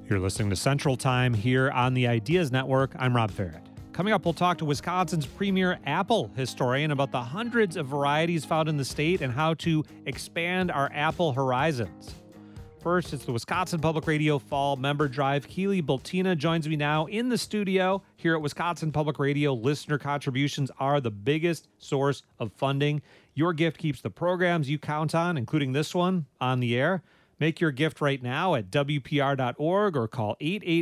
You're listening to Central Time here on the Ideas Network. I'm Rob Farrett. Coming up, we'll talk to Wisconsin's premier apple historian about the hundreds of varieties found in the state and how to expand our apple horizons. First, it's the Wisconsin Public Radio Fall Member Drive. Keely Bultina joins me now in the studio. Here at Wisconsin Public Radio, listener contributions are the biggest source of funding. Your gift keeps the programs you count on, including this one, on the air. Make your gift right now at WPR.org or call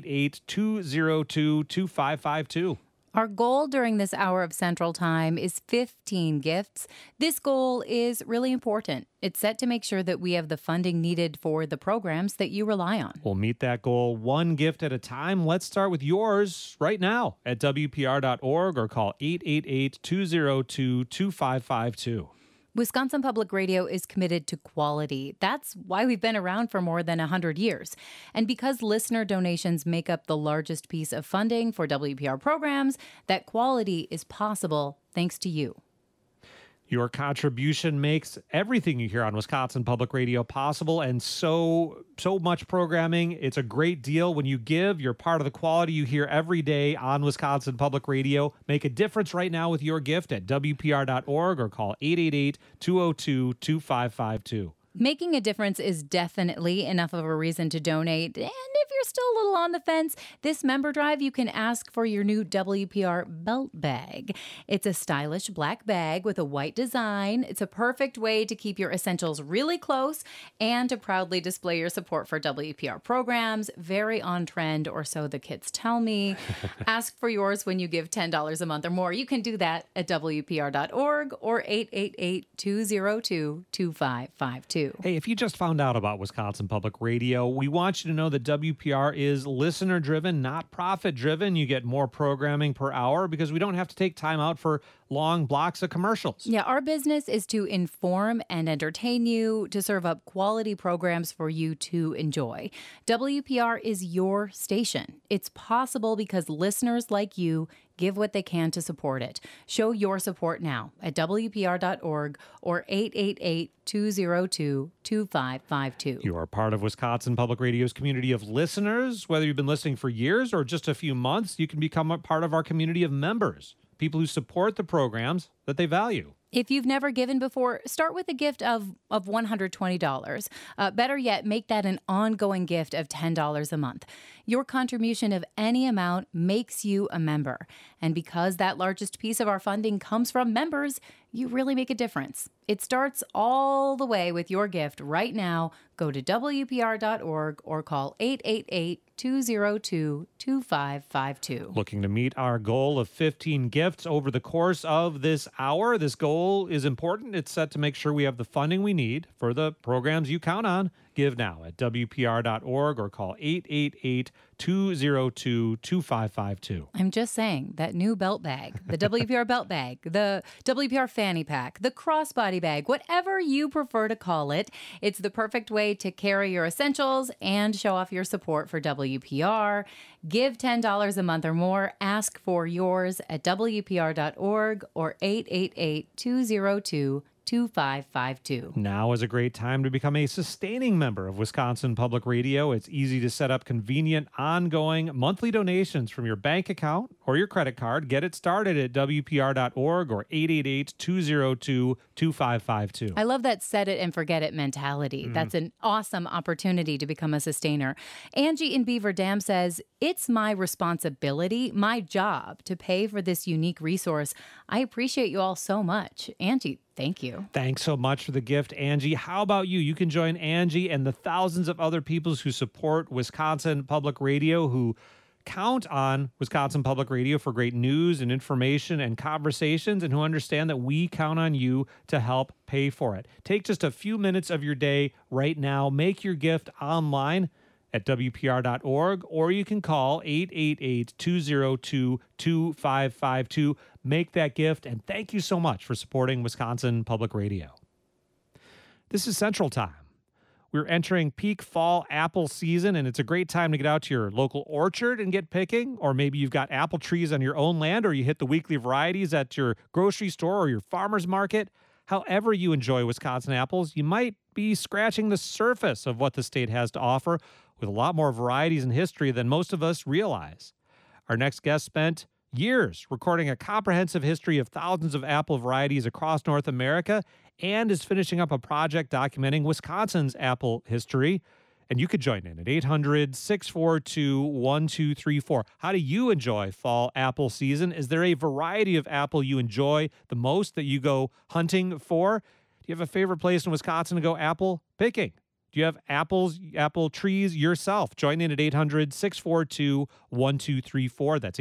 888-202-2552. Our goal during this hour of Central Time is 15 gifts. This goal is really important. It's set to make sure that we have the funding needed for the programs that you rely on. We'll meet that goal one gift at a time. Let's start with yours right now at WPR.org or call 888-202-2552. Wisconsin Public Radio is committed to quality. That's why we've been around for more than 100 years. And because listener donations make up the largest piece of funding for WPR programs, that quality is possible thanks to you. Your contribution makes everything you hear on Wisconsin Public Radio possible, and so much programming. It's a great deal. When you give, you're part of the quality you hear every day on Wisconsin Public Radio. Make a difference right now with your gift at WPR.org or call 888-202-2552. Making a difference is definitely enough of a reason to donate. And if you're still a little on the fence, this member drive, you can ask for your new WPR belt bag. It's a stylish black bag with a white design. It's a perfect way to keep your essentials really close and to proudly display your support for WPR programs. Very on trend, or so the kids tell me. Ask for yours when you give $10 a month or more. You can do that at WPR.org or 888-202-2552. Hey, if you just found out about Wisconsin Public Radio, we want you to know that WPR is listener-driven, not profit-driven. You get more programming per hour because we don't have to take time out for long blocks of commercials. Yeah, our business is to inform and entertain you, to serve up quality programs for you to enjoy. WPR is your station. It's possible because listeners like you give what they can to support it. Show your support now at WPR.org or 888-202-2552. You are part of Wisconsin Public Radio's community of listeners. Whether you've been listening for years or just a few months, you can become a part of our community of members, people who support the programs that they value. If you've never given before, start with a gift of $120. Better yet, make that an ongoing gift of $10 a month. Your contribution of any amount makes you a member. And because that largest piece of our funding comes from members, you really make a difference. It starts all the way with your gift right now. Go to WPR.org or call 888-202-2552. Looking to meet our goal of 15 gifts over the course of this hour. This goal is important. It's set to make sure we have the funding we need for the programs you count on. Give now at WPR.org or call 888-202-2552. I'm just saying, that new belt bag, the WPR belt bag, the WPR fanny pack, the crossbody bag, whatever you prefer to call it, it's the perfect way to carry your essentials and show off your support for WPR. Give $10 a month or more. Ask for yours at WPR.org or 888-202-2552. Now is a great time to become a sustaining member of Wisconsin Public Radio. It's easy to set up convenient, ongoing monthly donations from your bank account or your credit card. Get it started at WPR.org or 888-202-2552. I love that set it and forget it mentality. That's an awesome opportunity to become a sustainer. Angie in Beaver Dam says, it's my responsibility, my job to pay for this unique resource. I appreciate you all so much. Angie, thank you. Thanks so much for the gift, Angie. How about you? You can join Angie and the thousands of other people who support Wisconsin Public Radio, who count on Wisconsin Public Radio for great news and information and conversations, and who understand that we count on you to help pay for it. Take just a few minutes of your day right now. Make your gift online at WPR.org, or you can call 888-202-2552. Make that gift, and thank you so much for supporting Wisconsin Public Radio. This is Central Time. We're entering peak fall apple season, and it's a great time to get out to your local orchard and get picking, or maybe you've got apple trees on your own land, or you hit the weekly varieties at your grocery store or your farmer's market. However you enjoy Wisconsin apples, you might be scratching the surface of what the state has to offer with a lot more varieties and history than most of us realize. Our next guest spent years recording a comprehensive history of thousands of apple varieties across North America and is finishing up a project documenting Wisconsin's apple history. And you could join in at 800-642-1234. How do you enjoy fall apple season? Is there a variety of apple you enjoy the most that you go hunting for? Do you have a favorite place in Wisconsin to go apple picking? Do you have apple trees yourself? Join in at 800-642-1234. That's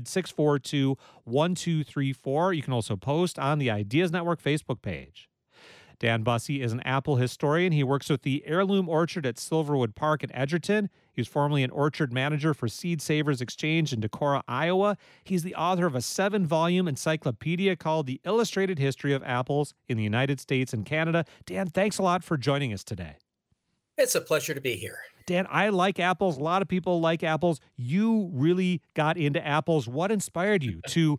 800-642-1234. You can also post on the Ideas Network Facebook page. Dan Busse is an apple historian. He works with the Heirloom Orchard at Silverwood Park in Edgerton. He was formerly an orchard manager for Seed Savers Exchange in Decorah, Iowa. He's the author of a 7-volume encyclopedia called The Illustrated History of Apples in the United States and Canada. Dan, thanks a lot for joining us today. It's a pleasure to be here. Dan, I like apples. A lot of people like apples. You really got into apples. What inspired you to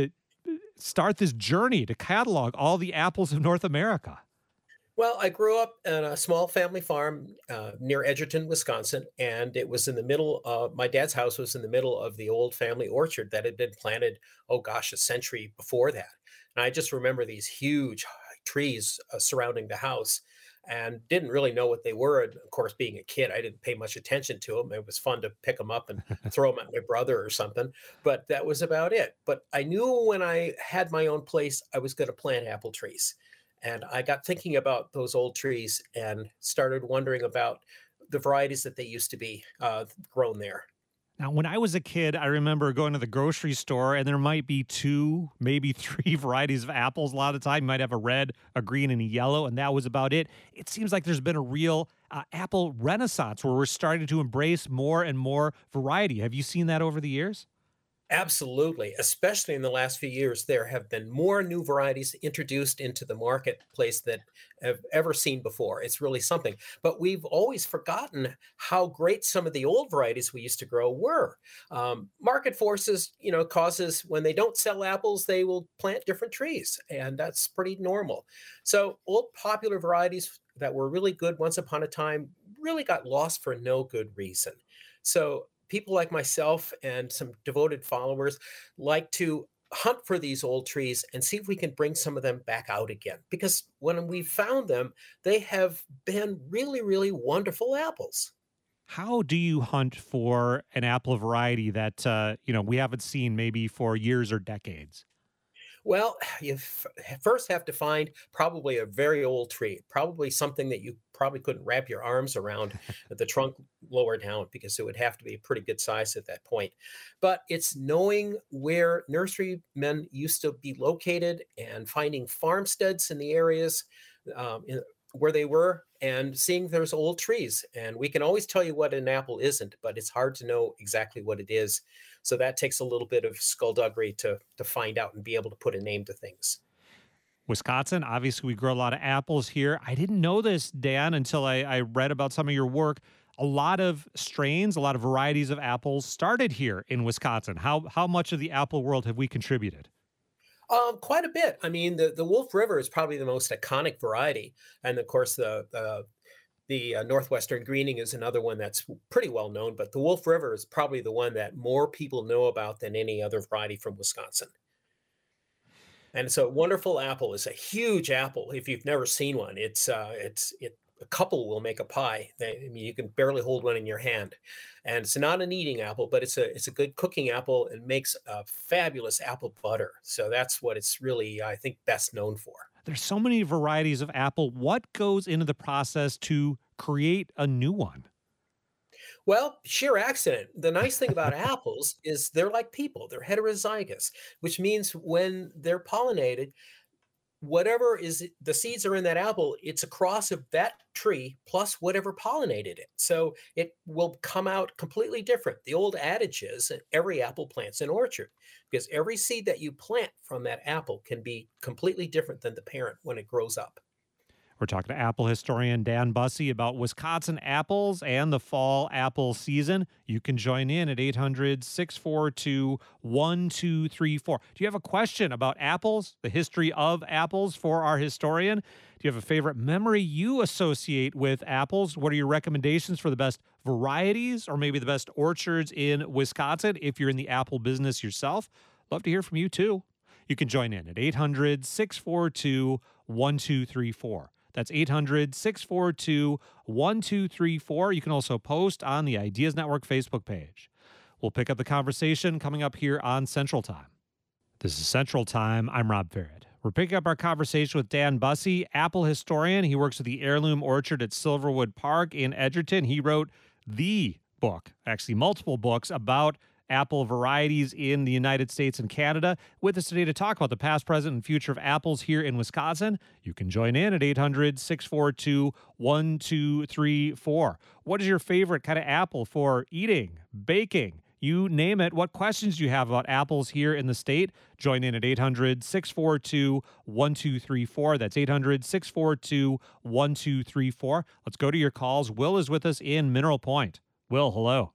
start this journey to catalog all the apples of North America? Well, I grew up on a small family farm near Edgerton, Wisconsin, and it was in the middle of my dad's house was in the middle of the old family orchard that had been planted, a century before that. And I just remember these huge trees surrounding the house and didn't really know what they were. And of course, being a kid, I didn't pay much attention to them. It was fun to pick them up and throw them at my brother or something, but that was about it. But I knew when I had my own place, I was going to plant apple trees. And I got thinking about those old trees and started wondering about the varieties that they used to be grown there. Now, when I was a kid, I remember going to the grocery store and there might be 2, maybe 3 varieties of apples. A lot of the time, you might have a red, a green, and a yellow, and that was about it. It seems like there's been a real apple renaissance where we're starting to embrace more and more variety. Have you seen that over the years? Absolutely. Especially in the last few years, there have been more new varieties introduced into the marketplace that I've ever seen before. It's really something. But we've always forgotten how great some of the old varieties we used to grow were. Market forces, causes when they don't sell apples, they will plant different trees. And that's pretty normal. So old popular varieties that were really good once upon a time really got lost for no good reason. So people like myself and some devoted followers like to hunt for these old trees and see if we can bring some of them back out again. Because when we found them, they have been really, really wonderful apples. How do you hunt for an apple variety that, we haven't seen maybe for years or decades? Well, you first have to find probably a very old tree, probably something that you probably couldn't wrap your arms around the trunk lower down because it would have to be a pretty good size at that point. But it's knowing where nurserymen used to be located and finding farmsteads in the areas where they were and seeing there's old trees. And we can always tell you what an apple isn't, but it's hard to know exactly what it is. So that takes a little bit of skullduggery to find out and be able to put a name to things. Wisconsin, obviously, we grow a lot of apples here. I didn't know this, Dan, until I read about some of your work. A lot of strains, a lot of varieties of apples started here in Wisconsin. How much of the apple world have we contributed? Quite a bit. I mean, the Wolf River is probably the most iconic variety. And of course, the Northwestern Greening is another one that's pretty well known, but the Wolf River is probably the one that more people know about than any other variety from Wisconsin. And it's a wonderful apple. It's a huge apple. If you've never seen one, a couple will make a pie. You can barely hold one in your hand. And it's not an eating apple, but it's a good cooking apple and makes a fabulous apple butter. So that's what it's really, I think, best known for. There's so many varieties of apple. What goes into the process to create a new one? Well, sheer accident. The nice thing about apples is they're like people. They're heterozygous, which means when they're pollinated, whatever is the seeds are in that apple, it's a cross of that tree plus whatever pollinated it. So it will come out completely different. The old adage is that every apple plant's an orchard because every seed that you plant from that apple can be completely different than the parent when it grows up. We're talking to apple historian Dan Busse about Wisconsin apples and the fall apple season. You can join in at 800-642-1234. Do you have a question about apples, the history of apples for our historian? Do you have a favorite memory you associate with apples? What are your recommendations for the best varieties or maybe the best orchards in Wisconsin if you're in the apple business yourself? Love to hear from you too. You can join in at 800-642-1234. That's 800-642-1234. You can also post on the Ideas Network Facebook page. We'll pick up the conversation coming up here on Central Time. This is Central Time. I'm Rob Farrett. We're picking up our conversation with Dan Busse, apple historian. He works at the Heirloom Orchard at Silverwood Park in Edgerton. He wrote the book, actually multiple books, about apple varieties in the United States and Canada. With us today to talk about the past, present, and future of apples here in Wisconsin. You can join in at 800-642-1234. What is your favorite kind of apple for eating, baking? You name it. What questions do you have about apples here in the state? Join in at 800-642-1234. That's 800-642-1234. Let's go to your calls. Will is with us in Mineral Point. Will, hello.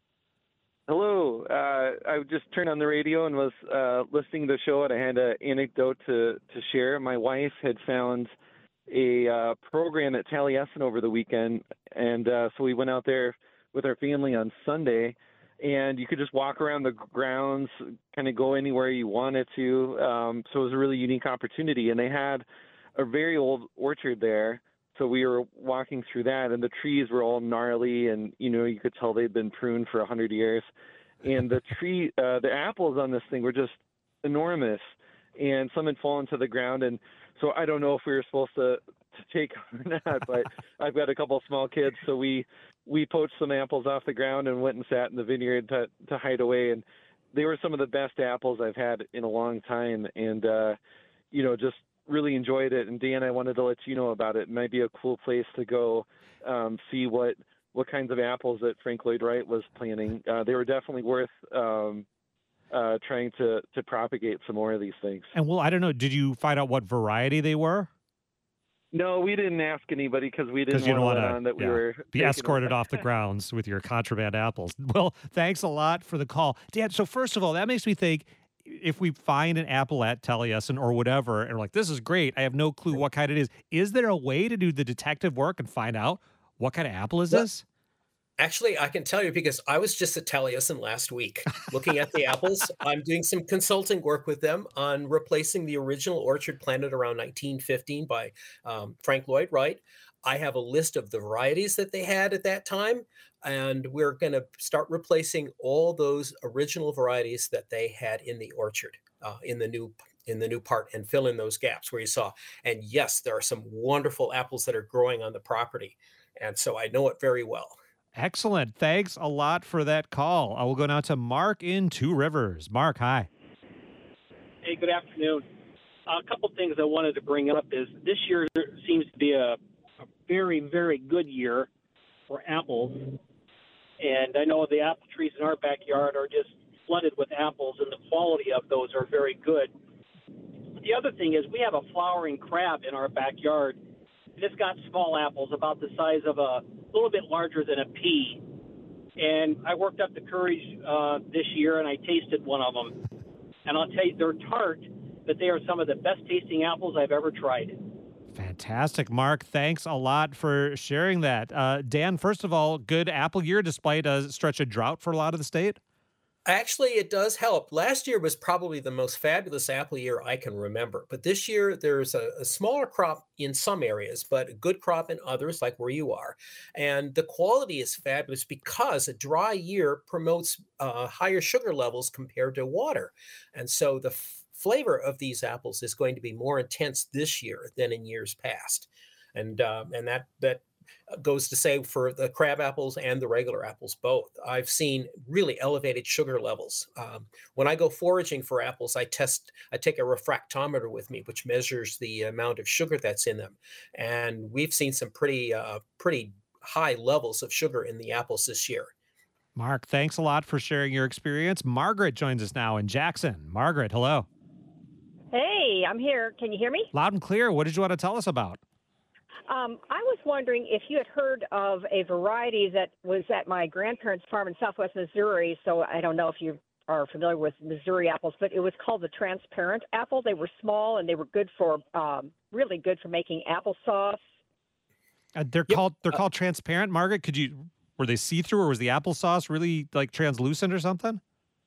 Hello. I just turned on the radio and was listening to the show, and I had an anecdote to share. My wife had found a program at Taliesin over the weekend, and so we went out there with our family on Sunday, and you could just walk around the grounds, kind of go anywhere you wanted to. So it was a really unique opportunity, and they had a very old orchard there. So we were walking through that, and the trees were all gnarly, and you could tell they'd been pruned for 100 years. And the apples on this thing were just enormous, and some had fallen to the ground. And so I don't know if we were supposed to take or not, but I've got a couple of small kids, so we poached some apples off the ground and went and sat in the vineyard to hide away. And they were some of the best apples I've had in a long time, and just really enjoyed it. And Dan, I wanted to let you know about it. It might be a cool place to go see what kinds of apples that Frank Lloyd Wright was planting. They were definitely worth trying to propagate some more of these things. And well, I don't know, did you find out what variety they were? No, we didn't ask anybody because we didn't want to let on that we were be escorted off the grounds with your contraband apples. Well, thanks a lot for the call. Dan, so first of all, that makes me think, if we find an apple at Taliesin or whatever, and we're like, this is great, I have no clue what kind it is there a way to do the detective work and find out what kind of apple is this? Actually, I can tell you because I was just at Taliesin last week looking at the apples. I'm doing some consulting work with them on replacing the original orchard planted around 1915 by Frank Lloyd Wright. I have a list of the varieties that they had at that time, and we're going to start replacing all those original varieties that they had in the orchard in the new part, and fill in those gaps where you saw. And yes, there are some wonderful apples that are growing on the property, and so I know it very well. Excellent. Thanks a lot for that call. I will go now to Mark in Two Rivers. Mark, hi. Hey, good afternoon. A couple things I wanted to bring up is this year seems to be a very, very good year for apples. And I know the apple trees in our backyard are just flooded with apples, and the quality of those are very good. The other thing is we have a flowering crab in our backyard, and it's got small apples about the size of a little bit larger than a pea. And I worked up the courage this year, and I tasted one of them. And I'll tell you, they're tart, but they are some of the best tasting apples I've ever tried. Fantastic, Mark. Thanks a lot for sharing that. Dan, first of all, good apple year despite a stretch of drought for a lot of the state? Actually, it does help. Last year was probably the most fabulous apple year I can remember. But this year, there's a smaller crop in some areas, but a good crop in others, like where you are. And the quality is fabulous because a dry year promotes higher sugar levels compared to water. And so the flavor of these apples is going to be more intense this year than in years past. And that goes to say for the crab apples and the regular apples both. I've seen really elevated sugar levels. When I go foraging for apples, I take a refractometer with me, which measures the amount of sugar that's in them. And we've seen some pretty high levels of sugar in the apples this year. Mark, thanks a lot for sharing your experience. Margaret joins us now in Jackson. Margaret, hello. Hey, I'm here. Can you hear me? Loud and clear. What did you want to tell us about? I was wondering if you had heard of a variety that was at my grandparents' farm in southwest Missouri. So I don't know if you are familiar with Missouri apples, but it was called the transparent apple. They were small and they were good for, really good for making applesauce. They're called transparent. Margaret, were they see-through, or was the applesauce really like translucent or something?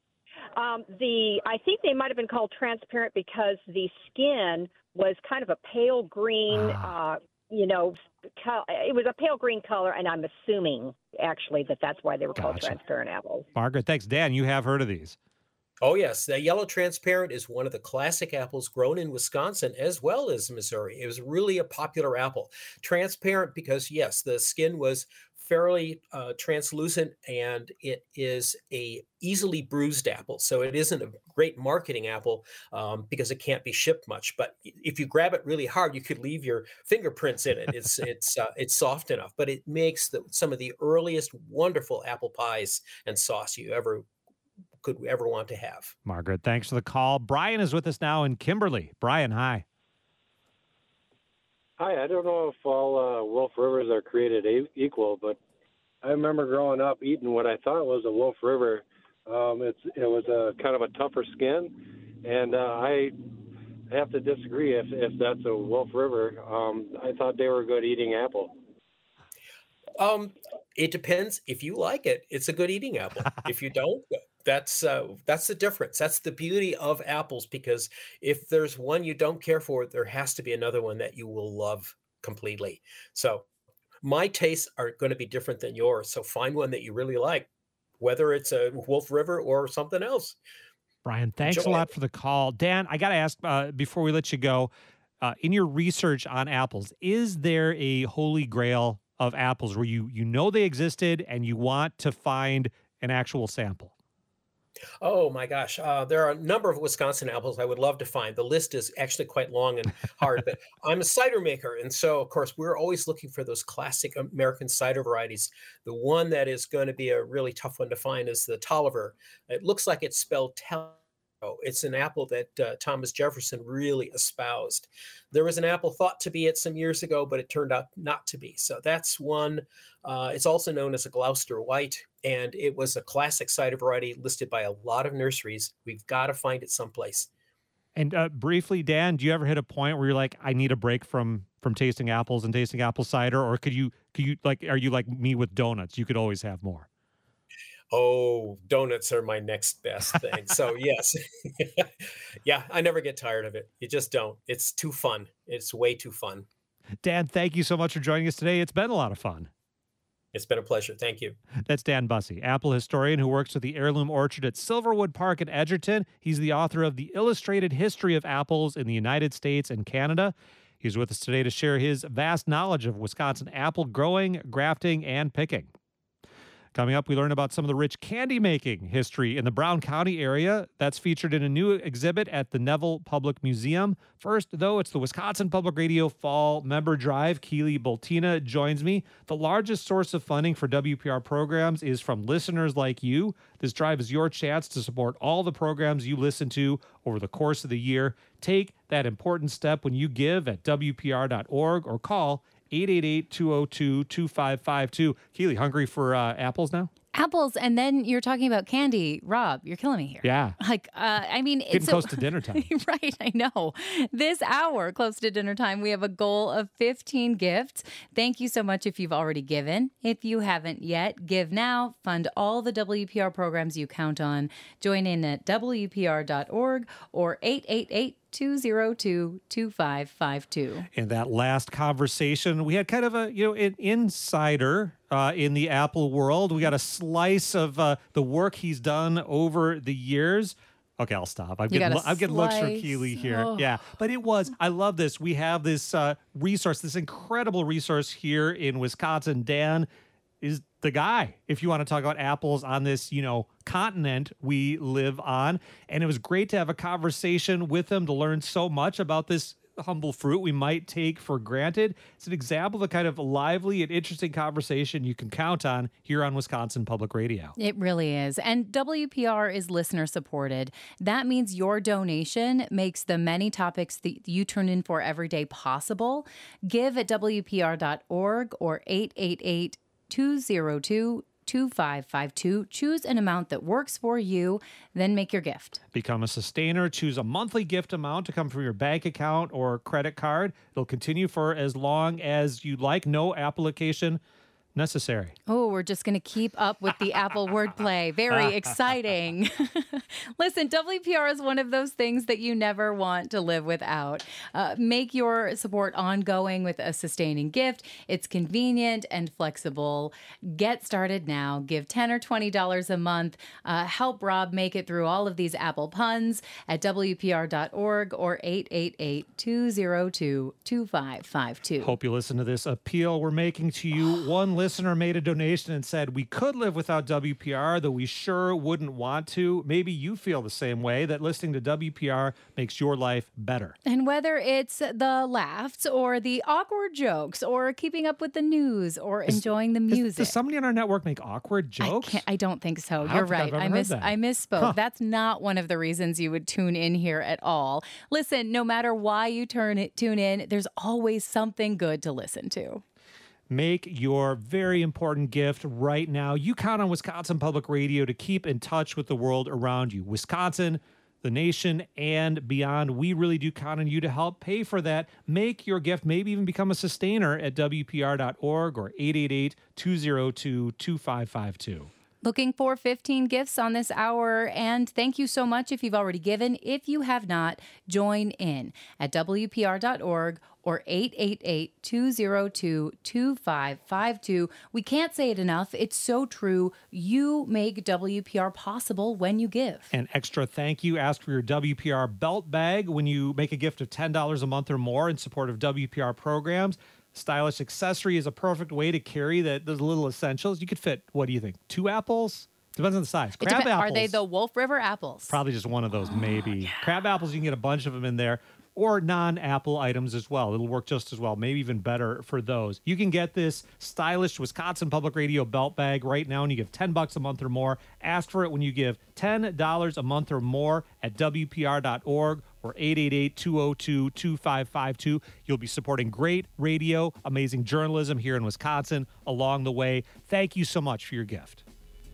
I think they might have been called transparent because the skin was kind of a pale green, it was a pale green color, and I'm assuming actually that's why they were called transparent apples. Margaret, thanks. Dan, you have heard of these. Oh, yes. The yellow transparent is one of the classic apples grown in Wisconsin as well as Missouri. It was really a popular apple. Transparent because, yes, the skin was fairly translucent, and it is a easily bruised apple. So it isn't a great marketing apple because it can't be shipped much. But if you grab it really hard, you could leave your fingerprints in it. It's soft enough, but it makes some of the earliest wonderful apple pies and sauce you could ever want to have. Margaret, thanks for the call. Brian is with us now in Kimberly. Brian, hi. Hi, I don't know if all Wolf Rivers are created equal, but I remember growing up eating what I thought was a Wolf River. It was a kind of a tougher skin, and I have to disagree if that's a Wolf River. I thought they were good eating apple. It depends. If you like it, it's a good eating apple. If you don't, that's the difference. That's the beauty of apples, because if there's one you don't care for, there has to be another one that you will love completely. So my tastes are going to be different than yours. So find one that you really like, whether it's a Wolf River or something else. Brian, thanks a lot for the call. Dan, I got to ask before we let you go, in your research on apples, is there a holy grail of apples where you know they existed and you want to find an actual sample? Oh my gosh. There are a number of Wisconsin apples I would love to find. The list is actually quite long and hard, but I'm a cider maker. And so, of course, we're always looking for those classic American cider varieties. The one that is going to be a really tough one to find is the Tolliver. It looks like it's spelled It's an apple that Thomas Jefferson really espoused. There was an apple thought to be it some years ago, but it turned out not to be. So that's one. It's also known as a Gloucester White, and it was a classic cider variety listed by a lot of nurseries. We've got to find it someplace. And briefly, Dan, do you ever hit a point where you're like, I need a break from tasting apples and tasting apple cider? Or could you like, are you like me with donuts? You could always have more. Oh, donuts are my next best thing. So yes, yeah, I never get tired of it. You just don't. It's too fun. It's way too fun. Dan, thank you so much for joining us today. It's been a lot of fun. It's been a pleasure. Thank you. That's Dan Bussey, apple historian who works with the Heirloom Orchard at Silverwood Park in Edgerton. He's the author of The Illustrated History of Apples in the United States and Canada. He's with us today to share his vast knowledge of Wisconsin apple growing, grafting, and picking. Coming up, we learn about some of the rich candy-making history in the Brown County area. That's featured in a new exhibit at the Neville Public Museum. First, though, it's the Wisconsin Public Radio Fall Member Drive. Keely Boltina joins me. The largest source of funding for WPR programs is from listeners like you. This drive is your chance to support all the programs you listen to over the course of the year. Take that important step when you give at WPR.org or call 888-202-2552. Keely, hungry for apples now? Apples, and then you're talking about candy. Rob, you're killing me here. Yeah. Like, I mean, getting close to dinner time. Right, I know. This hour, close to dinner time, we have a goal of 15 gifts. Thank you so much if you've already given. If you haven't yet, give now. Fund all the WPR programs you count on. Join in at WPR.org or 888-202-2552. In that last conversation, we had kind of an insider in the Apple world. We got a slice of the work he's done over the years. Okay, I'll stop. I'm getting looks from Keely here. Oh. Yeah, but I love this. We have this resource, this incredible resource here in Wisconsin. Dan is the guy, if you want to talk about apples on this, continent we live on. And it was great to have a conversation with him to learn so much about this humble fruit we might take for granted. It's an example of the kind of lively and interesting conversation you can count on here on Wisconsin Public Radio. It really is. And WPR is listener supported. That means your donation makes the many topics that you turn in for every day possible. Give at WPR.org or 888-202-2552. Choose an amount that works for you, then make your gift. Become a sustainer. Choose a monthly gift amount to come from your bank account or credit card. It'll continue for as long as you like. No application necessary. Oh, we're just going to keep up with the Apple wordplay. Very exciting. Listen, WPR is one of those things that you never want to live without. Make your support ongoing with a sustaining gift. It's convenient and flexible. Get started now. Give $10 or $20 a month. Help Rob make it through all of these Apple puns at WPR.org or 888-202-2552. Hope you listen to this appeal we're making to you. One listener made a donation and said, we could live without WPR, though we sure wouldn't want to. Maybe you feel the same way, that listening to WPR makes your life better. And whether it's the laughs or the awkward jokes or keeping up with the news or enjoying the music. Does somebody on our network make awkward jokes? I don't think so. I You're don't think right. I've ever heard that. I misspoke. Huh. That's not one of the reasons you would tune in here at all. Listen, no matter why you tune in, there's always something good to listen to. Make your very important gift right now. You count on Wisconsin Public Radio to keep in touch with the world around you. Wisconsin, the nation, and beyond. We really do count on you to help pay for that. Make your gift, maybe even become a sustainer at WPR.org or 888-202-2552. Looking for 15 gifts on this hour, and thank you so much if you've already given. If you have not, join in at WPR.org or 888-202-2552. We can't say it enough. It's so true. You make WPR possible when you give. An extra thank you. Ask for your WPR belt bag when you make a gift of $10 a month or more in support of WPR programs. Stylish accessory is a perfect way to carry those little essentials. You could fit, what do you think, 2 apples? Depends on the size. Crab apples. Are they the Wolf River apples? Probably just one of those, maybe. Yeah. Crab apples, you can get a bunch of them in there. Or non-apple items as well. It'll work just as well, maybe even better for those. You can get this stylish Wisconsin Public Radio belt bag right now, and you give $10 a month or more. Ask for it when you give $10 a month or more at WPR.org or 888-202-2552. You'll be supporting great radio, amazing journalism here in Wisconsin along the way. Thank you so much for your gift.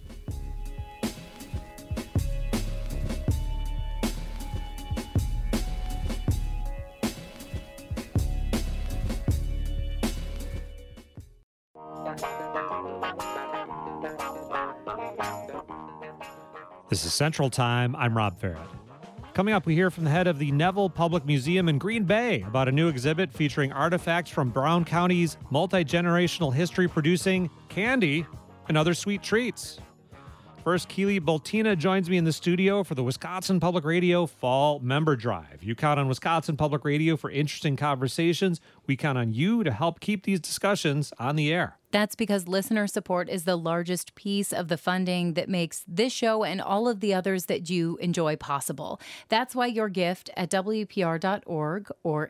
This is Central Time. I'm Rob Farrett. Coming up, we hear from the head of the Neville Public Museum in Green Bay about a new exhibit featuring artifacts from Brown County's multi-generational history producing candy and other sweet treats. First, Keely Boltina joins me in the studio for the Wisconsin Public Radio Fall Member Drive. You count on Wisconsin Public Radio for interesting conversations. We count on you to help keep these discussions on the air. That's because listener support is the largest piece of the funding that makes this show and all of the others that you enjoy possible. That's why your gift at WPR.org or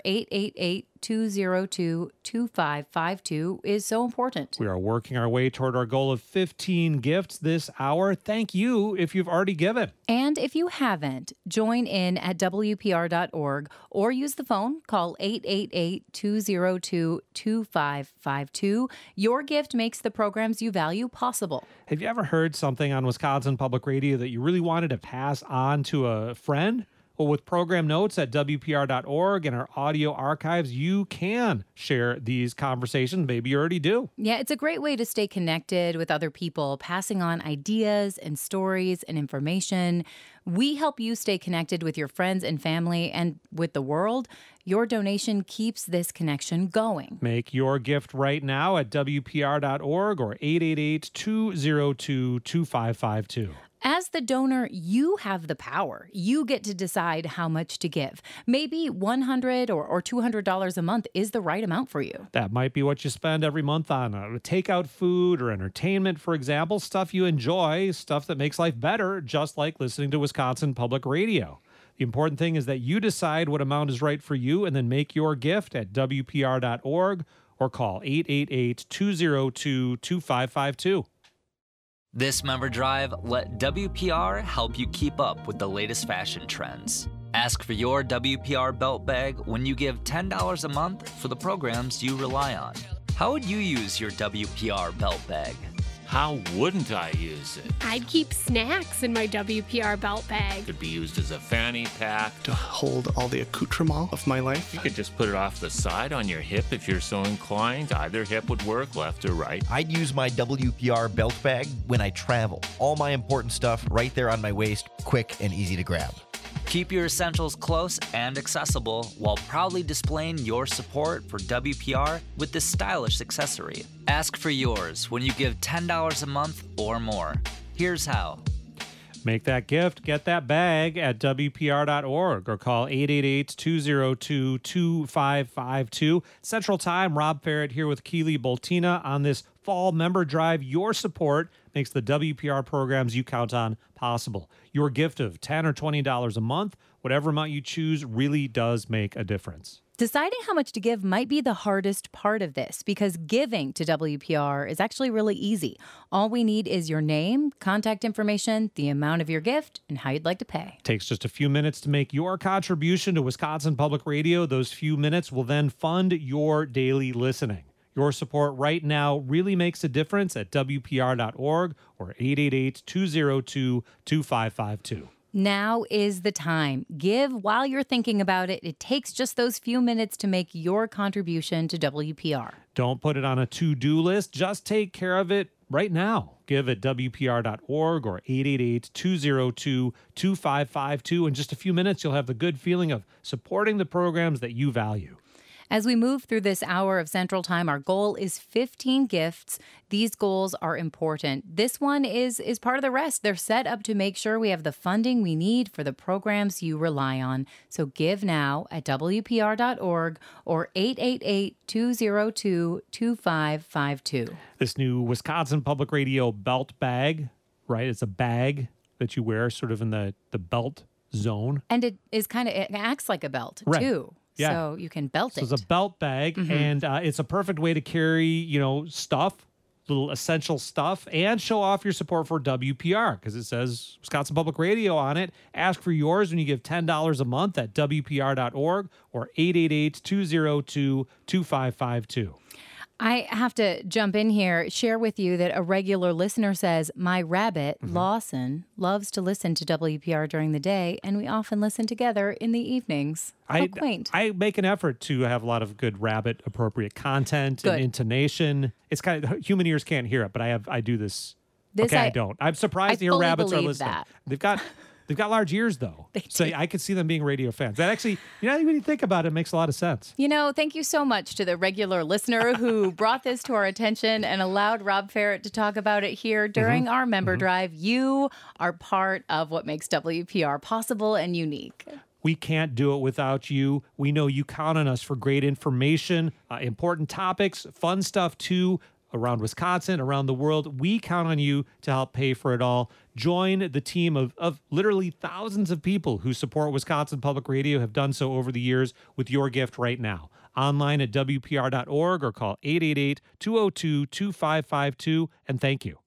888-202-2552 is so important. We are working our way toward our goal of 15 gifts this hour. Thank you if you've already given. And if you haven't, join in at WPR.org or use the phone. Call 888-202-2552. Your gift makes the programs you value possible. Have you ever heard something on Wisconsin Public Radio that you really wanted to pass on to a friend? Well, with program notes at WPR.org and our audio archives, you can share these conversations. Maybe you already do. Yeah, it's a great way to stay connected with other people, passing on ideas and stories and information. We help you stay connected with your friends and family and with the world. Your donation keeps this connection going. Make your gift right now at WPR.org or 888-202-2552. As the donor, you have the power. You get to decide how much to give. Maybe $100 or $200 a month is the right amount for you. That might be what you spend every month on takeout food or entertainment, for example, stuff you enjoy, stuff that makes life better, just like listening to Wisconsin Public Radio. The important thing is that you decide what amount is right for you and then make your gift at WPR.org or call 888-202-2552. This member drive let WPR help you keep up with the latest fashion trends. Ask for your WPR belt bag when you give $10 a month for the programs you rely on. How would you use your WPR belt bag? How wouldn't I use it? I'd keep snacks in my WPR belt bag. Could be used as a fanny pack. To hold all the accoutrement of my life. You could just put it off the side on your hip if you're so inclined. Either hip would work, left or right. I'd use my WPR belt bag when I travel. All my important stuff right there on my waist, quick and easy to grab. Keep your essentials close and accessible while proudly displaying your support for WPR with this stylish accessory. Ask for yours when you give $10 a month or more. Here's how. Make that gift, get that bag at WPR.org or call 888-202-2552. Central Time, Rob Ferret here with Keely Boltina on this fall member drive. Your support makes the WPR programs you count on possible. Your gift of $10 or $20 a month, whatever amount you choose, really does make a difference. Deciding how much to give might be the hardest part of this because giving to WPR is actually really easy. All we need is your name, contact information, the amount of your gift, and how you'd like to pay. Takes just a few minutes to make your contribution to Wisconsin Public Radio. Those few minutes will then fund your daily listening. Your support right now really makes a difference at WPR.org or 888-202-2552. Now is the time. Give while you're thinking about it. It takes just those few minutes to make your contribution to WPR. Don't put it on a to-do list. Just take care of it right now. Give at WPR.org or 888-202-2552. In just a few minutes, you'll have the good feeling of supporting the programs that you value. As we move through this hour of Central Time, our goal is 15 gifts. These goals are important. This one is part of the rest. They're set up to make sure we have the funding we need for the programs you rely on. So give now at WPR.org or 888-202-2552. This new Wisconsin Public Radio belt bag, right? It's a bag that you wear sort of in the belt zone. And it acts like a belt, right. too. Yeah. So you can belt it. So it's a belt bag, and it's a perfect way to carry, stuff, little essential stuff, and show off your support for WPR because it says Wisconsin Public Radio on it. Ask for yours when you give $10 a month at WPR.org or 888-202-2552. I have to jump in here, share with you that a regular listener says, my rabbit, Lawson, loves to listen to WPR during the day, and we often listen together in the evenings. How quaint. I make an effort to have a lot of good rabbit-appropriate content and intonation. It's kind of, human ears can't hear it, but I do this. I don't. I'm surprised to hear rabbits are listening. They've got large ears, though. So I could see them being radio fans. That actually, when you think about it, it makes a lot of sense. Thank you so much to the regular listener who brought this to our attention and allowed Rob Ferret to talk about it here during our member drive. You are part of what makes WPR possible and unique. We can't do it without you. We know you count on us for great information, important topics, fun stuff, too. Around Wisconsin, around the world. We count on you to help pay for it all. Join the team of literally thousands of people who support Wisconsin Public Radio, have done so over the years with your gift right now. Online at WPR.org or call 888-202-2552, and thank you.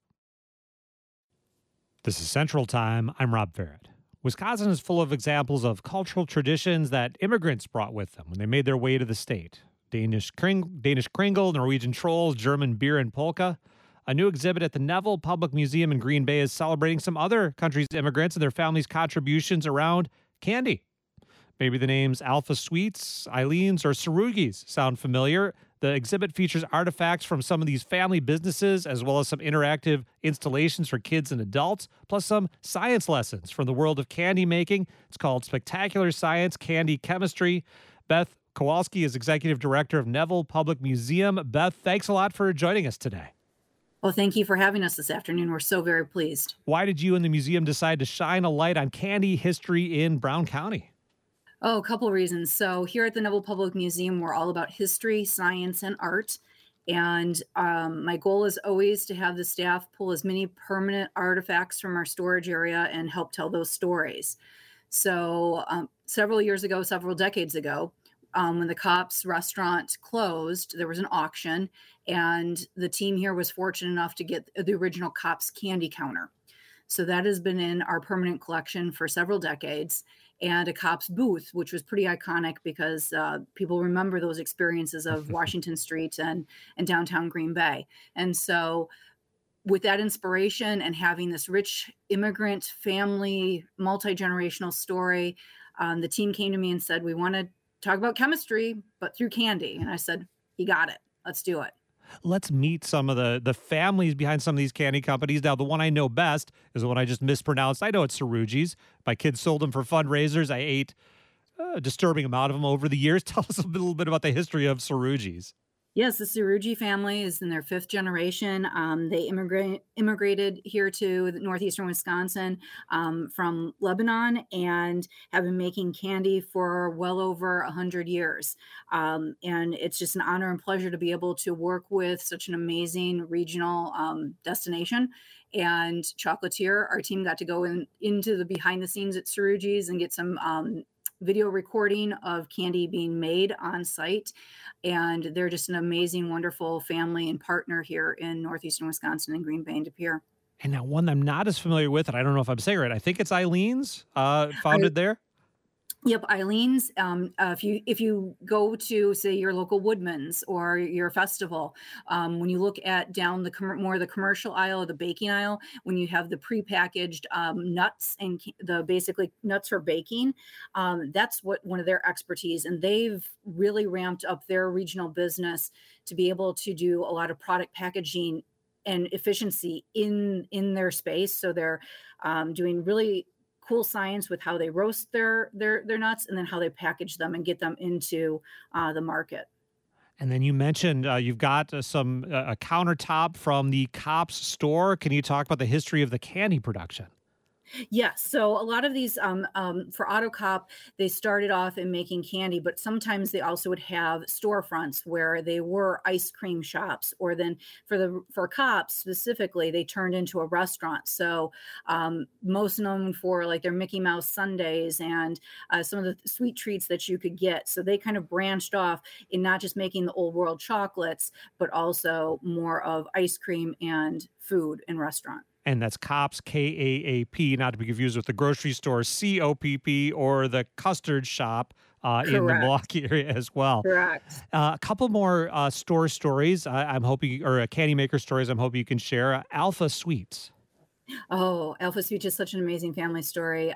This is Central Time. I'm Rob Ferret. Wisconsin is full of examples of cultural traditions that immigrants brought with them when they made their way to the state. Danish kringle, Norwegian trolls, German beer, and polka. A new exhibit at the Neville Public Museum in Green Bay is celebrating some other countries' immigrants and their families' contributions around candy. Maybe the names Alpha Sweets, Eileen's, or Sarugis sound familiar. The exhibit features artifacts from some of these family businesses, as well as some interactive installations for kids and adults, plus some science lessons from the world of candy making. It's called Spectacular Science Candy Chemistry. Beth Kowalski is Executive Director of Neville Public Museum. Beth, thanks a lot for joining us today. Well, thank you for having us this afternoon. We're so very pleased. Why did you and the museum decide to shine a light on candy history in Brown County? Oh, a couple of reasons. So here at the Neville Public Museum, we're all about history, science, and art. And my goal is always to have the staff pull as many permanent artifacts from our storage area and help tell those stories. So several decades ago, when the Kopp's restaurant closed, there was an auction, and the team here was fortunate enough to get the original Kopp's candy counter. So that has been in our permanent collection for several decades, and a Kopp's booth, which was pretty iconic because people remember those experiences of Washington Street and downtown Green Bay. And so with that inspiration and having this rich immigrant family, multi-generational story, the team came to me and said, we want to talk about chemistry, but through candy. And I said, you got it. Let's do it. Let's meet some of the families behind some of these candy companies. Now, the one I know best is the one I just mispronounced. I know it's Cerrugi's. My kids sold them for fundraisers. I ate a disturbing amount of them over the years. Tell us a little bit about the history of Cerrugi's. Yes, the Cerrugi family is in their 5th generation. They immigrated here to northeastern Wisconsin from Lebanon and have been making candy for well over 100 years. And it's just an honor and pleasure to be able to work with such an amazing regional destination. And chocolatier, our team got to go into the behind the scenes at Cerrugi's and get some video recording of candy being made on site. And they're just an amazing, wonderful family and partner here in northeastern Wisconsin and Green Bay and De Pere. And now one I'm not as familiar with, and I don't know if I'm saying it right. I think it's Eileen's, founded there. Yep, Eileen's. If you go to, say, your local Woodman's or your festival, when you look at down the more the commercial aisle or the baking aisle, when you have the prepackaged nuts and the basically nuts for baking, that's one of their expertise, and they've really ramped up their regional business to be able to do a lot of product packaging and efficiency in their space. So they're doing really cool science with how they roast their nuts and then how they package them and get them into the market. And then you mentioned you've got a countertop from the Kopp's store. Can you talk about the history of the candy production? Yes. So a lot of these for Otto Kopp, they started off in making candy, but sometimes they also would have storefronts where they were ice cream shops, or then for Kopp specifically, they turned into a restaurant. So most known for like their Mickey Mouse sundaes and some of the sweet treats that you could get. So they kind of branched off in not just making the old world chocolates, but also more of ice cream and food and restaurant. And that's Kopp's, K-A-A-P, not to be confused with the grocery store, C-O-P-P, or the custard shop in the Milwaukee area as well. Correct. A couple more store stories I'm hoping, or candy maker stories I'm hoping you can share. Alpha Sweets. Oh, Alpha Sweets is such an amazing family story.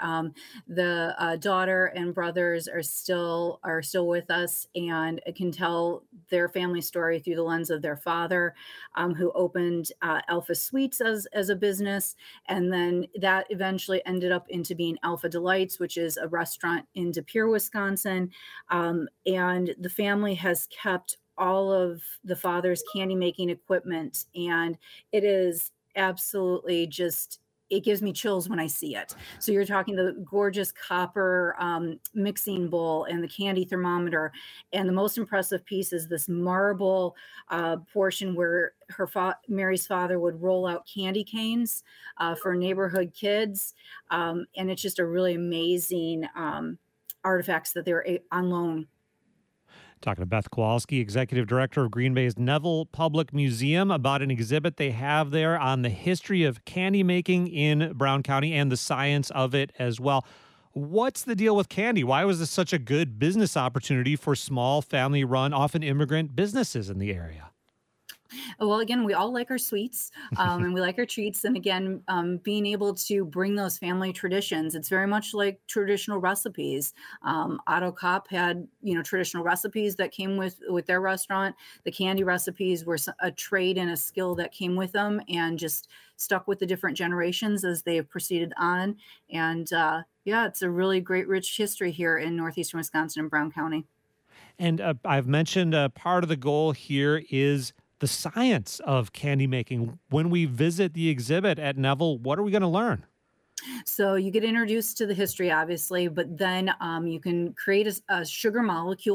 The daughter and brothers are still with us, and I can tell their family story through the lens of their father, who opened Alpha Sweets as a business, and then that eventually ended up into being Alpha Delights, which is a restaurant in De Pere, Wisconsin. And the family has kept all of the father's candy making equipment, and it is absolutely just, it gives me chills when I see it. So you're talking the gorgeous copper mixing bowl and the candy thermometer. And the most impressive piece is this marble portion where Mary's father would roll out candy canes for neighborhood kids. And it's just a really amazing artifacts that they're on loan. Talking to Beth Kowalski, Executive Director of Green Bay's Neville Public Museum, about an exhibit they have there on the history of candy making in Brown County and the science of it as well. What's the deal with candy? Why was this such a good business opportunity for small, family-run, often immigrant businesses in the area? Well, again, we all like our sweets and we like our treats. And again, being able to bring those family traditions, it's very much like traditional recipes. Otto Kopp had, traditional recipes that came with their restaurant. The candy recipes were a trade and a skill that came with them and just stuck with the different generations as they have proceeded on. And it's a really great, rich history here in northeastern Wisconsin and Brown County. And I've mentioned part of the goal here is the science of candy making. When we visit the exhibit at Neville, what are we going to learn? So you get introduced to the history, obviously, but then you can create a sugar molecule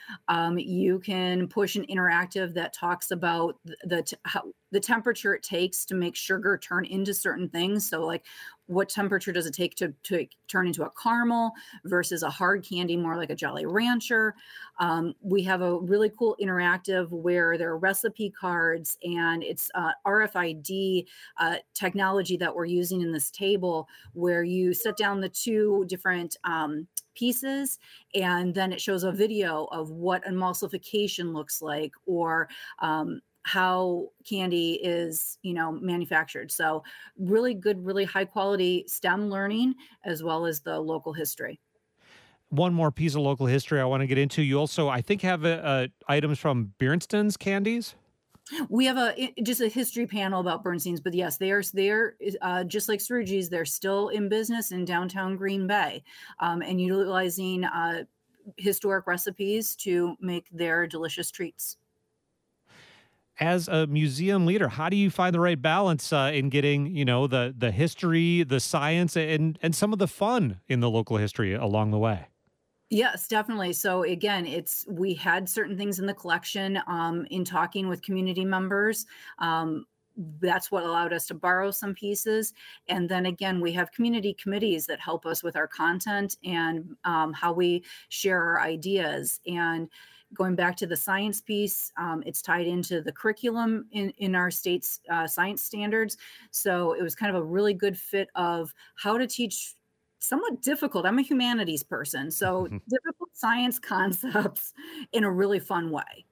You can push an interactive that talks about how the temperature it takes to make sugar turn into certain things. So like what temperature does it take to turn into a caramel versus a hard candy, more like a Jolly Rancher. We have a really cool interactive where there are recipe cards, and it's RFID technology that we're using in this table, where you set down the two different pieces, and then it shows a video of what emulsification looks like, or how candy is, manufactured. So really good, really high quality STEM learning, as well as the local history. One more piece of local history I want to get into. You also, I think, have items from Bernstein's candies. We have just a history panel about Bernstein's, but yes, they are just like Cerrugi's. They're still in business in downtown Green Bay, and utilizing historic recipes to make their delicious treats. As a museum leader, how do you find the right balance in getting, the history, the science, and some of the fun in the local history along the way? Yes, definitely. So again, we had certain things in the collection in talking with community members. That's what allowed us to borrow some pieces. And then again, we have community committees that help us with our content and how we share our ideas. And going back to the science piece, it's tied into the curriculum in our state's science standards. So it was kind of a really good fit of how to teach somewhat difficult. I'm a humanities person, so difficult science concepts in a really fun way.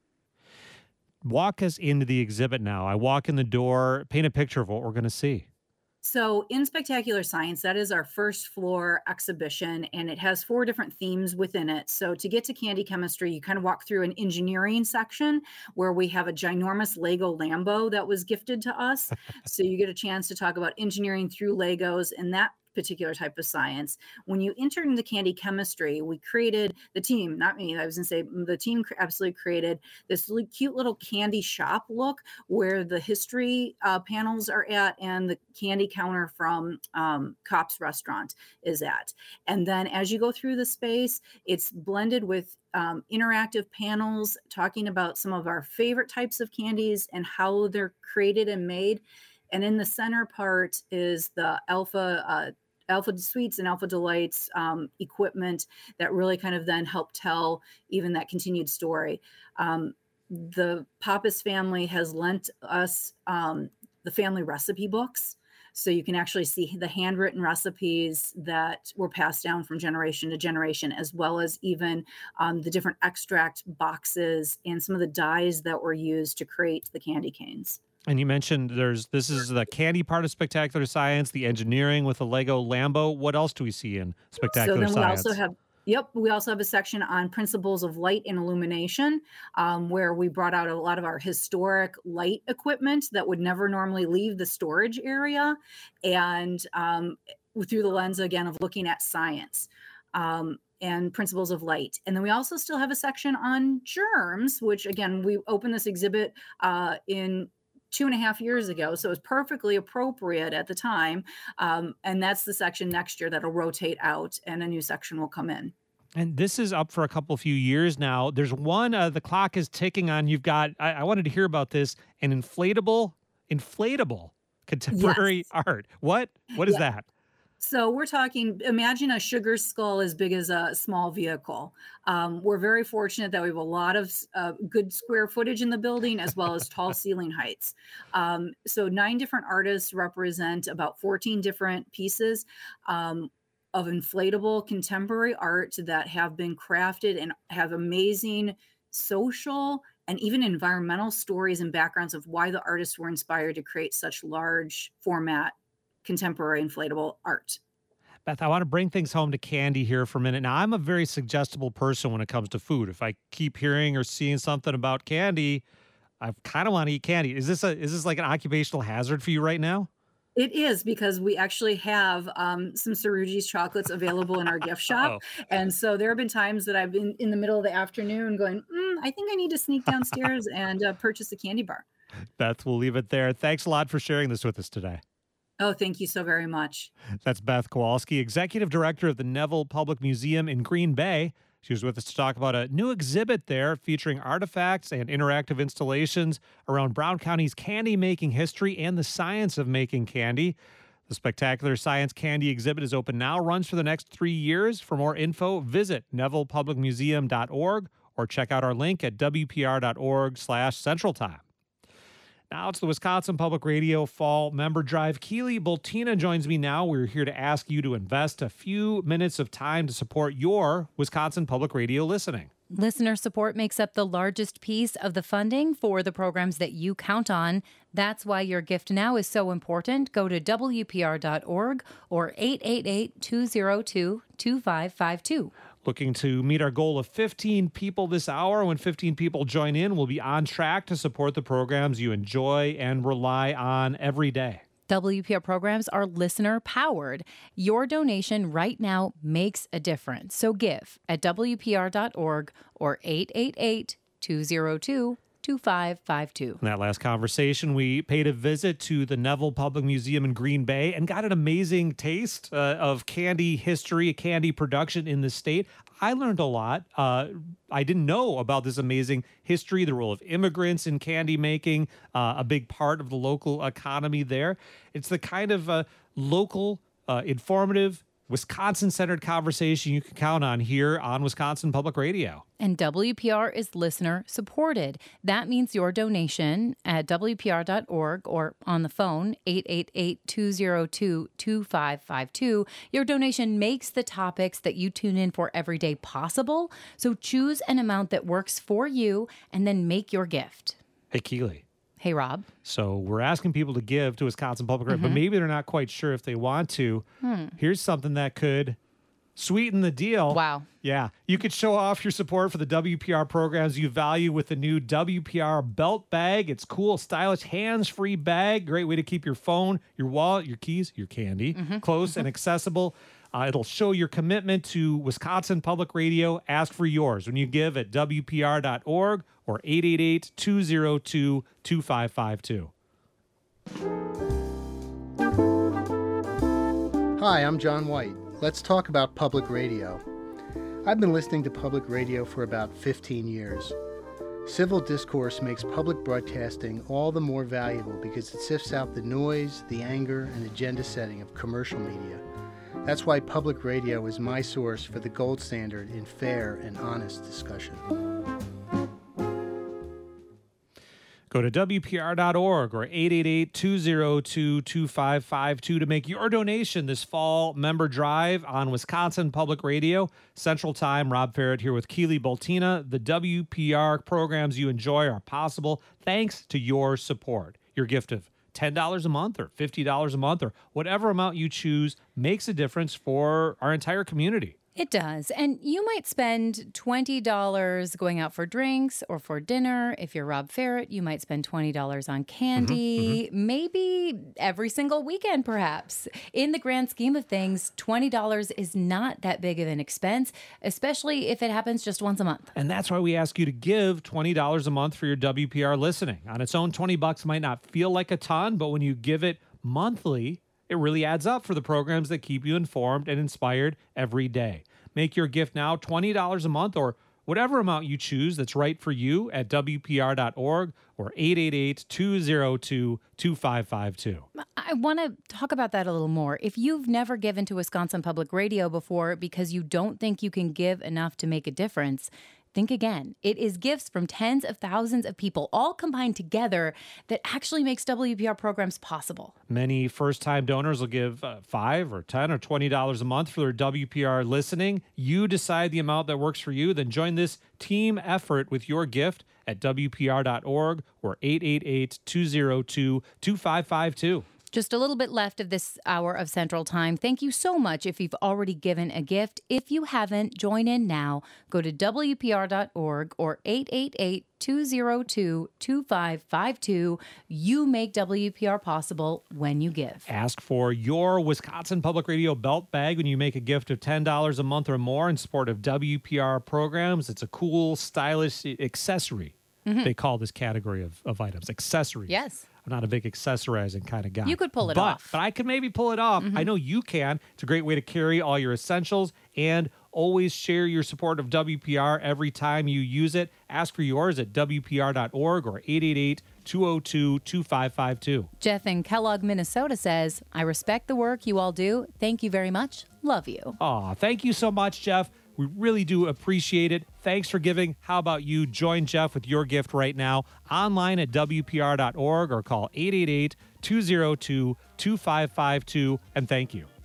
Walk us into the exhibit now. I walk in the door, paint a picture of what we're going to see. So in Spectacular Science, that is our first floor exhibition, and it has 4 different themes within it. So to get to candy chemistry, you kind of walk through an engineering section where we have a ginormous Lego Lambo that was gifted to us. So you get a chance to talk about engineering through Legos and that particular type of science. When you enter into candy chemistry, we created, the team, not me, I was going to say the team absolutely created this really cute little candy shop look where the history panels are at and the candy counter from Cop's Restaurant is at. And then as you go through the space, it's blended with interactive panels talking about some of our favorite types of candies and how they're created and made. And in the center part is the Alpha Sweets and Alpha Delights equipment that really kind of then help tell even that continued story. The Pappas family has lent us the family recipe books. So you can actually see the handwritten recipes that were passed down from generation to generation, as well as even the different extract boxes and some of the dyes that were used to create the candy canes. And you mentioned this is the candy part of Spectacular Science, the engineering with the Lego Lambo. What else do we see in Spectacular Science? So then we also have a section on principles of light and illumination, where we brought out a lot of our historic light equipment that would never normally leave the storage area, and through the lens, again, of looking at science. And principles of light. And then we also still have a section on germs, which again, we opened this exhibit in 2.5 years ago. So it was perfectly appropriate at the time. And that's the section next year that'll rotate out and a new section will come in. And this is up for a few years now. There's one, the clock is ticking on. You've got, I wanted to hear about this, an inflatable contemporary art. What is that? So we're talking, imagine a sugar skull as big as a small vehicle. We're very fortunate that we have a lot of good square footage in the building, as well as tall ceiling heights. So 9 different artists represent about 14 different pieces of inflatable contemporary art that have been crafted and have amazing social and even environmental stories and backgrounds of why the artists were inspired to create such large format contemporary inflatable art. Beth, I want to bring things home to candy here for a minute. Now, I'm a very suggestible person when it comes to food. If I keep hearing or seeing something about candy, I kind of want to eat candy. Is this like an occupational hazard for you right now? It is, because we actually have some Cerrugi's chocolates available in our gift shop. And so there have been times that I've been in the middle of the afternoon going, I think I need to sneak downstairs and purchase a candy bar. Beth, we'll leave it there. Thanks a lot for sharing this with us today. Oh, thank you so very much. That's Beth Kowalski, Executive Director of the Neville Public Museum in Green Bay. She was with us to talk about a new exhibit there featuring artifacts and interactive installations around Brown County's candy-making history and the science of making candy. The Spectacular Science Candy exhibit is open now, runs for the next 3 years. For more info, visit NevillePublicMuseum.org or check out our link at WPR.org/Central Time. Now it's the Wisconsin Public Radio Fall Member Drive. Keely Boltina joins me now. We're here to ask you to invest a few minutes of time to support your Wisconsin Public Radio listening. Listener support makes up the largest piece of the funding for the programs that you count on. That's why your gift now is so important. Go to WPR.org or 888-202-2552. Looking to meet our goal of 15 people this hour. When 15 people join in, we'll be on track to support the programs you enjoy and rely on every day. WPR programs are listener powered. Your donation right now makes a difference. So give at WPR.org or 888-202-2552. In that last conversation, we paid a visit to the Neville Public Museum in Green Bay and got an amazing taste of candy history, candy production in the state. I learned a lot. I didn't know about this amazing history, the role of immigrants in candy making, a big part of the local economy there. It's the kind of local, informative, Wisconsin-centered conversation you can count on here on Wisconsin Public Radio. And WPR is listener supported. That means your donation at WPR.org or on the phone, 888-202-2552. Your donation makes the topics that you tune in for every day possible. So choose an amount that works for you and then make your gift. Hey, Keely. Hey, Rob. So we're asking people to give to Wisconsin Public Radio, but maybe they're not quite sure if they want to. Here's something that could sweeten the deal. Wow. Yeah. You could show off your support for the WPR programs you value with the new WPR belt bag. It's cool, stylish, hands-free bag. Great way to keep your phone, your wallet, your keys, your candy close and accessible. It'll show your commitment to Wisconsin Public Radio. Ask for yours when you give at WPR.org or 888-202-2552. Hi, I'm John White. Let's talk about public radio. I've been listening to public radio for about 15 years. Civil discourse makes public broadcasting all the more valuable because it sifts out the noise, the anger, and agenda setting of commercial media. That's why public radio is my source for the gold standard in fair and honest discussion. Go to WPR.org or 888-202-2552 to make your donation this fall member drive on Wisconsin Public Radio. Central Time, Rob Ferret here with Keely Boltina. The WPR programs you enjoy are possible thanks to your support. Your gift of $10 a month or $50 a month or whatever amount you choose makes a difference for our entire community. It does. And you might spend $20 going out for drinks or for dinner. If you're Rob Ferret, you might spend $20 on candy, maybe every single weekend, perhaps. In the grand scheme of things, $20 is not that big of an expense, especially if it happens just once a month. And that's why we ask you to give $20 a month for your WPR listening. On its own, $20 might not feel like a ton, but when you give it monthly, it really adds up for the programs that keep you informed and inspired every day. Make your gift now $20 a month or whatever amount you choose that's right for you at WPR.org or 888-202-2552. I want to talk about that a little more. If you've never given to Wisconsin Public Radio before because you don't think you can give enough to make a difference, think again. It is gifts from tens of thousands of people, all combined together, that actually makes WPR programs possible. Many first-time donors will give $5 or $10 or $20 a month for their WPR listening. You decide the amount that works for you. Then join this team effort with your gift at WPR.org or 888-202-2552. Just a little bit left of this hour of Central Time. Thank you so much if you've already given a gift. If you haven't, join in now. Go to WPR.org or 888-202-2552. You make WPR possible when you give. Ask for your Wisconsin Public Radio belt bag when you make a gift of $10 a month or more in support of WPR programs. It's a cool, stylish accessory. They call this category of items, accessories. Yes. I'm not a big accessorizing kind of guy. You could pull it off. But I could maybe pull it off. I know you can. It's a great way to carry all your essentials and always share your support of WPR every time you use it. Ask for yours at WPR.org or 888-202-2552. Jeff in Kellogg, Minnesota says, I respect the work you all do. Thank you very much. Love you. Aw, thank you so much, Jeff. We really do appreciate it. Thanks for giving. How about you join Jeff with your gift right now online at WPR.org or call 888-202-2552, and thank you.